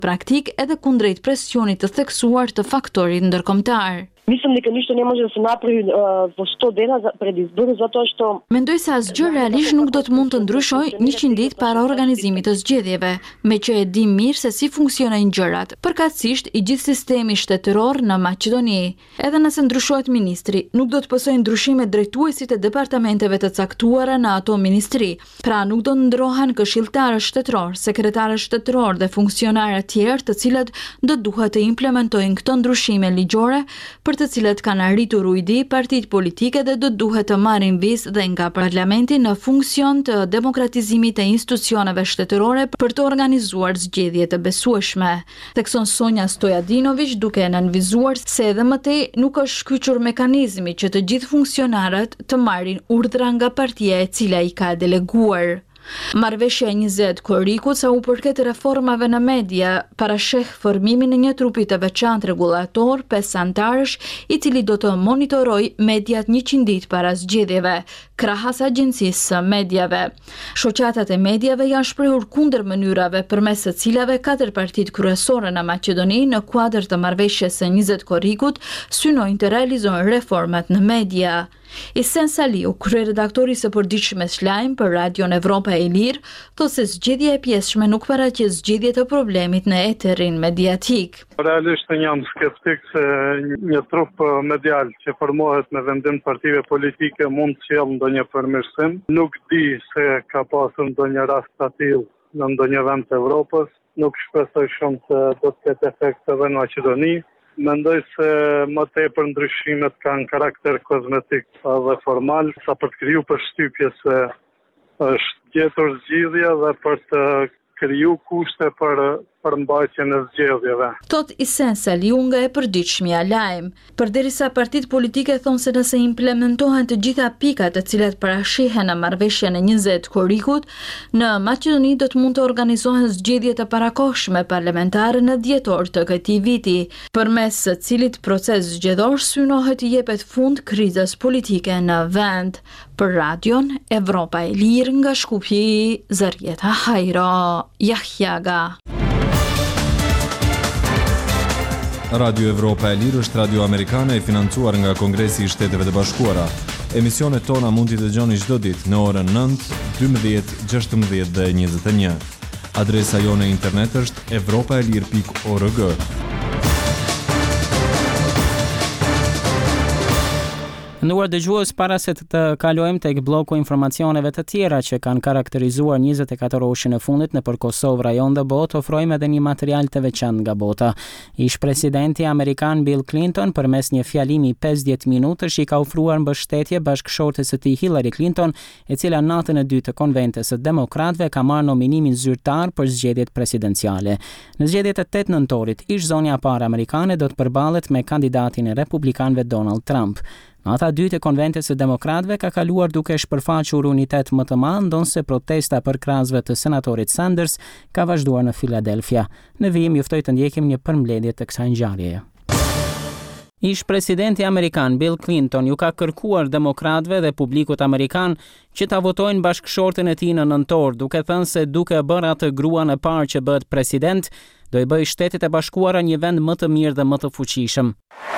praktik edhe kundrejt presionit të theksuar të faktorit ndërkombëtar. Mislim дека ништо не може да се направи во 100 дена пред избори, затоа што Mendoj se asgjë realisht nuk do të mund të ndryshojë 100 ditë para organizimit të zgjedhjeve, me që e di mirë se si funksionojnë gjërat, përkatësisht i gjithë sistemi shtetëror në Maqedoni. Edhe nëse ndryshohet ministri, nuk do të pësojnë ndryshime drejtuesit e departamenteve të caktuara në ato ministri. Pra nuk do ndrohen këshilltarë shtetëror, sekretarë shtetëror dhe funksionarë tjerë të cilët do duhet të implementojnë këto ndryshime ligjore për të cilët kanë arritur ujdi partitë politike dhe do duhet të marrin vizë dhe nga parlamenti në funksion të demokratizimit të institucioneve shtetërore për të organizuar zgjedhje të besueshme. Thekson Sonja Stojadinović duke nënvizuar se edhe më tej nuk është shkyqur mekanizmi që të gjithë funksionarët të marrin urdhra nga partia e cila i ka deleguar. Marrëveshja e 20 korrikut sa u përket reformave në media parasheh formimin e një trupi të veçantë rregullator 5 antarësh i cili do të monitorojë mediat 100 ditë para zgjedhjeve, krahas agjencisë së mediave. Shoqatat e mediave janë shprehur kundër mënyrave përmes së cilave 4 partitë kryesore në Maqedoni në kuadër të marrëveshjes së 20 korrikut synojnë të realizojnë reformat në media. Isen Saliu, kryeredaktori së përditshme Lajm për Radion Evropa e Lirë, thotë se zgjedhja e pjesshme nuk paraqes zgjidhje të problemit në eterin mediatik. Realisht jam skeptik se një trup medial që formohet me vendim partive politike mund të sjellë ndonjë përmirësim. Nuk di se ka pasur ndonjë rast të tillë në ndonjë vend të Evropës. Nuk shpresoj shumë se do të ketë efekt edhe në Maqedoni. Mendoj se më tepër ndryshimet kanë karakter kozmetik dhe formal, sa për të kriju përshtypje se është gjetur zgjidhja dhe për të kriju kushte për mbajtjen e zgjedhjeve. Thot Isen Saliu nga e përditshmja Lajm. Përderisa partitë politike thonë se nëse implementohen të gjitha pikat të cilat parashihen në marrëveshjen e 20 korrikut, në Maqedoni do të mund të organizohen zgjedhje të parakohshme parlamentare në dhjetor të këtij viti, përmes së cilit proces zgjedhor synohet të jepet fund krizës politike në vend. Për Radion Evropa e Lirë nga Shkupji, Zarieta Hajro, Jahjaga. Radio Evropa e Lirë është radio amerikane e financuar nga Kongresi i Shteteve të Bashkuara. Emisionet tona mund t'i dëgjoni çdo ditë në orën 9, 12, 16 dhe 21. Adresa jone internet është evropaelir.org. Nduar dëgjues, para se të kalojmë tek bloku informacioneve të tjera që kanë karakterizuar 24 orëshin e fundit nëpër Kosovë, rajon dhe botë, ofrojmë edhe një material të veçantë nga bota. Ish presidenti amerikan Bill Clinton përmes një fjalimi 50 minutësh i ka ofruar mbështetje bashkëshortes së tij Hillary Clinton, e cila natën e 2 të konventes së demokratëve ka marrë nominimin zyrtar për zgjedhjet presidenciale. Në zgjedhjet e 8 nëntorit, ish zonja e parë amerikane do të përballet me kandidatin e republikanëve Donald Trump. Nata 2 të konventes së demokratëve ka kaluar duke shpërfaqur unitet më të madh, ndonse protesta për krahasve të senatorit Sanders ka vazhduar në Philadelphia. Në vijim juftoj të ndjekim një përmbledhje të kësaj ngjarjeje. Ish presidenti amerikan Bill Clinton ju ka kërkuar demokratëve dhe publikut amerikan që ta votojnë bashkëshorten e tij në nëntor, duke thënë se duke bërë atë gruan e parë që bëhet president, do i bëjë Shtetet e Bashkuara një vend më të mirë dhe më të fuqishëm.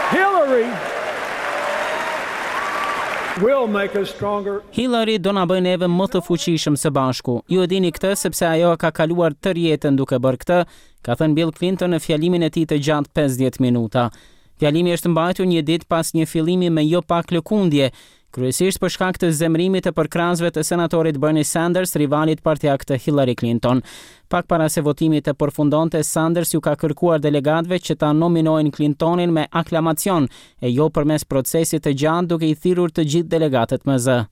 Hillary do na bëjë neve më të fuqishëm së bashku. Ju e dini këtë sepse ajo ka kaluar tërë jetën duke bërë këtë, ka thënë Bill Clinton në fjalimin e tij të gjatë 50 minuta. Fjalimi është mbajtur një ditë pas një fillimi me jo pak lëkundje, kryesisht për shkak të zemrimit të përkrahasve të senatorit Bernie Sanders, rivalit partijak të Hillary Clinton. Pak para se votimi të përfundonte, Sanders ju ka kërkuar delegatëve që ta nominojnë Clintonin me aklamacion e jo përmes procesit të gjatë duke i thirrur të gjithë delegatët me zë.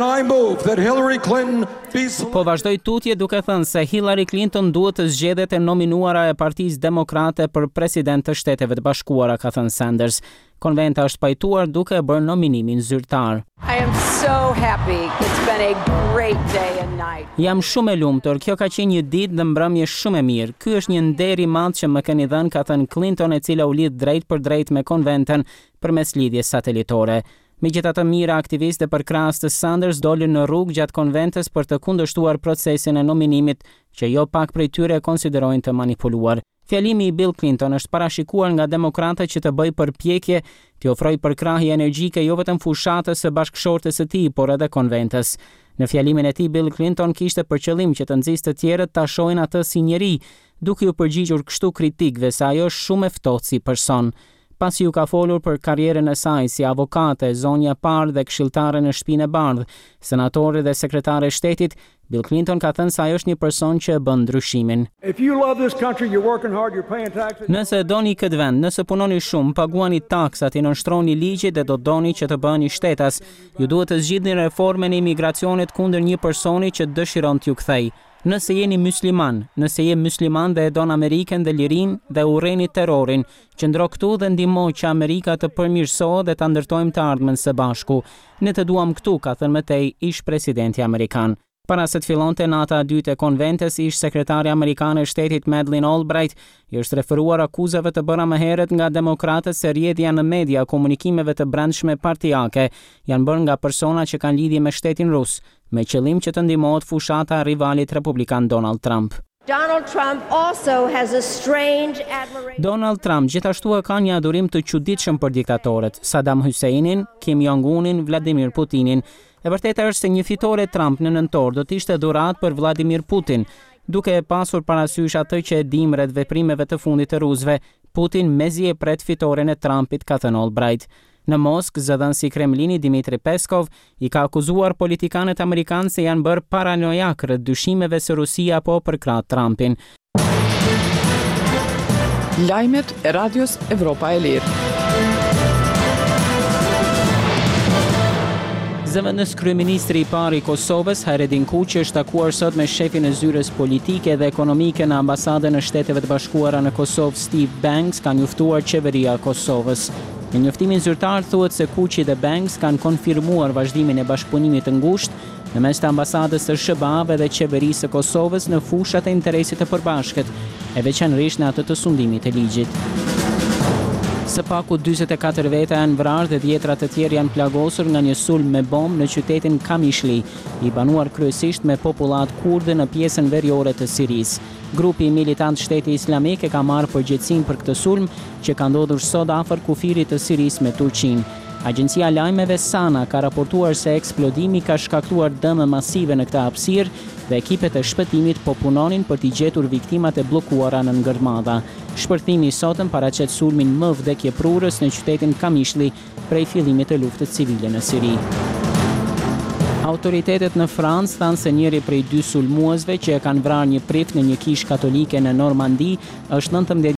Po vazhdoi tutje duke thënë se Hillary Clinton duhet të zgjedhet e nominuara e Partisë Demokrate për president të Shteteve të Bashkuara, ka thënë Sanders. Konventa është pajtuar duke bërë nominimin zyrtar. Jam shumë e lumtur, kjo ka qenë një ditë dhe mbrëmje shumë e mirë. Ky është një nder i madh që më keni dhënë, ka thënë Clinton, e cila u lidh drejt për drejt me konventen përmes lidhjes satelitore. Megjithatë, mira aktivistë e përkrahas të Sanders dolën në rrugë gjatë konventes për të kundërshtuar procesin e nominimit, që jo pak prej tyre konsiderojnë të manipuluar. Fjalimi i Bill Clinton është parashikuar nga demokratët që të bëjë përpjekje të ofrojë përkrahje energjike jo vetëm fushatës së bashkëshortes së tij, por edhe konventes. Në fjalimin e tij, Bill Clinton kishte për qëllim që të nxjisë të tjerët ta shohin atë si njeri, duke u përgjigjur kështu kritikëve se ajo është shumë e ftohtë si person. Pasi u ka folur për karrierën e saj si avokate, zonja e parë dhe këshilltare në Shtëpinë e Bardhë, senatore dhe sekretare e shtetit, Bill Clinton ka thënë se ai është një person që bën ndryshimin. Nëse doni këtë vend, nëse punoni shumë, paguani taksat, i nënshtroni ligjit dhe do doni që të bëheni shtetas, ju duhet të zgjidhni reformën e imigracionit kundër një personi që dëshiron t'ju kthej. Nëse jeni musliman, nëse je musliman dhe e don Amerikën dhe lirinë dhe urreni terrorin, qëndro këtu dhe ndihmo që Amerika të përmirësohet dhe ta ndërtojmë të ardhmen së bashku. Ne të duam këtu, ka thënë më tej ish presidenti amerikan. Para se të fillonte nata e dytë e konventes, ish sekretari amerikan e shtetit Madeleine Albright i është referuar akuzave të bëra më herët nga demokratët se rrjedhja në media komunikimeve të brendshme partijake janë bërë nga persona që kanë lidhje me shtetin rus, me qëllim që të ndihmohet fushata e rivalit republikan Donald Trump. Donald Trump gjithashtu ka një adhurim të çuditshëm për diktatorët, Saddam Husseinin, Kim Jong-unin, Vladimir Putinin. E vërteta është se një fitore Trump në nëntor do të ishte dhuratë për Vladimir Putin, duke pasur parasysh atë që e dim rreth veprimeve të fundit të rusëve. Putin mezi e pret fitoren e Trumpit, ka thënë Albright. Në Moskë, zëdhënësi i Kremlinit Dmitri Peskov i ka akuzuar politikanët amerikanë se janë bërë paranojak rreth dyshimeve se Rusia po përkrah Trumpin. Lajmet e Radios Evropa e Lirë. Zëvendës kryeministri i parë i Kosovës, Hajredin Kuqi, është takuar sot me shefin e zyrës politike dhe ekonomike në ambasadën e Shteteve të Bashkuara në Kosovë, Steve Banks, ka njoftuar qeveria e Kosovës. Në njoftimin zyrtar thuhet se Kuqi dhe Banks kanë konfirmuar vazhdimin e bashkëpunimit të ngushtë në mes të ambasadës së SBA-ve dhe qeverisë së Kosovës në fushat e interesit të përbashkët, e veçanërisht në atë të sundimit të ligjit. Së paku 44 veta janë vrarë dhe dhjetra të tjerë janë plagosur nga një sulm me bombë në qytetin Kamishli, i banuar kryesisht me popullat kurde në pjesën veriore të Sirisë. Grupi militant Shteti Islamik e ka marrë përgjegjësinë për këtë sulm që ka ndodhur sot afër kufirit të Sirisë me Turqinë. Agjencia lajmeve Sana ka raportuar se eksplodimi ka shkaktuar dëme masive në këtë hapësirë dhe ekipet e shpëtimit po punonin për t'i gjetur viktimat e bllokuara në ngërmadha. Shpërthimi i sotëm paraqet sulmin më vdekjeprurës në qytetin Kamishli prej fillimit të luftës civile në Siri. Autoritetet në Francë thanë se njëri prej dy sulmuesve që e kanë vrarë një prift në një kishë katolike në Normandi është 19